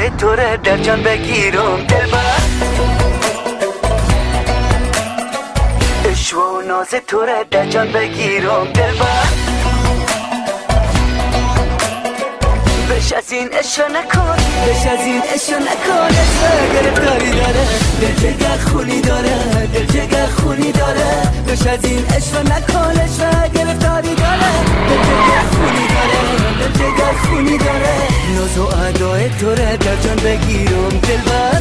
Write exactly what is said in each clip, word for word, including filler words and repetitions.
ادای توره در جان بگیرم دلبر، عشق و ناز توره در جان بگیرم دلبر، بش از این عشق نکن، بش از این عشق نکن. عشق گرفتاری داره، دل جگر خونی داره، دل جگر خونی داره. بش از این عشق نکن، عشق گرفتاری داره، دل جگر خونی داره، دل جگر خونی داره. ناز و ادای توره در جان بگیرم دلبر،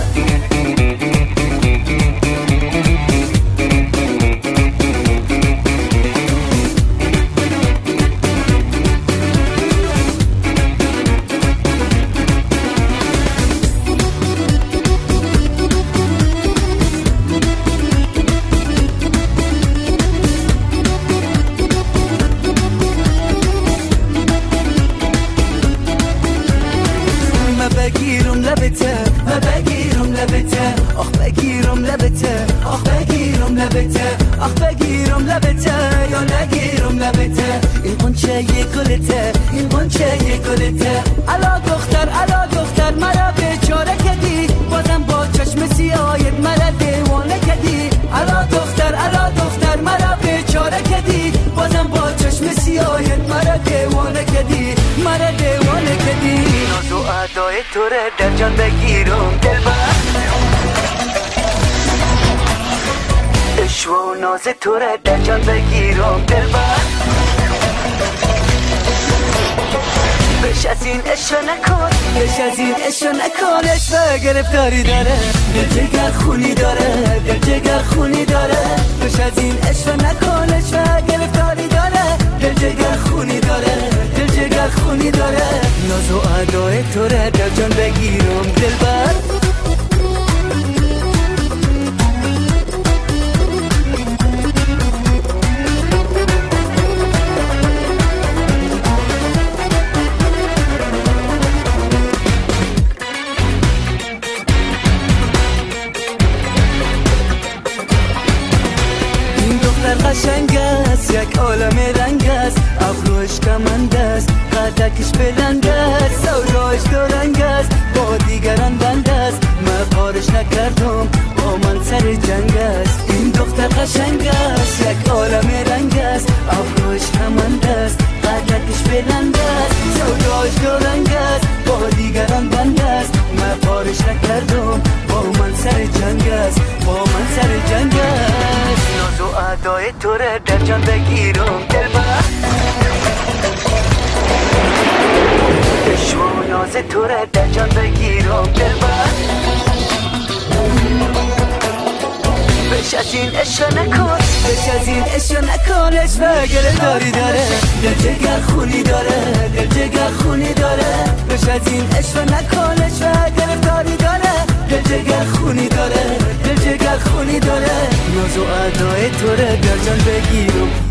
بگیرم لبته و بگیرم لبته، آخ بگیرم لبته، آخ بگیرم لبته، آخ بگیرم لبته یا نگیرم لبته. این قنچه یه گلته، این قنچه یه گلته. الا دختر الا دختر مرا بیچاره کردی، بازم با چشم سیاهت مرا دیوانه کردی. الا دختر الا دختر مرا بیچاره کردی، بازم با چشم سیاهت مرا دیوانه کردی، مرا دیوانه کردی. ناز و ادای توره در جان بگیرم دلبر، عشق و ناز توره در جان بگیرم دلبر، بش از این عشق نکن، بش از این عشق نکن. عشق گرفتاری داره، دل جگر خونی داره، دل جگر خونی داره. بش از این عشق نکن، عشق گرفتاری داره، دل جگر خونی داره، دل جگر خونی داره. ناز و ادای توره در جان بگیرم دلبر، قشنگ است، یک عالم رنگ است. ابروش کمند است، قدکش بلند است. سوداش دو رنگ است، با دیگران بند است. من کارش نکردم، با من سر جنگ است. این دختر قشنگ است، یک عالم رنگ است. ابروش کمند است، قدکش بلند است. سوداش دو رنگ است، با دیگران بند است. من کارش نکردم، با من سر جنگ است، با من سر جنگ است. ناز و ادای توره در جان بگیرم دلبر، عشق و ناز توره در جان بگیرم دلبر، بش از این عشق نکن، بش از این عشق نکن. عشق گرفتاری داره، دل جگر خونی داره، دل جگر خونی داره. بش از این عشق نکن، عشق گرفتاری داره، دل جگر خونی داره، دل جگر خونی داره. ناز و ادای توره در جان بگیرم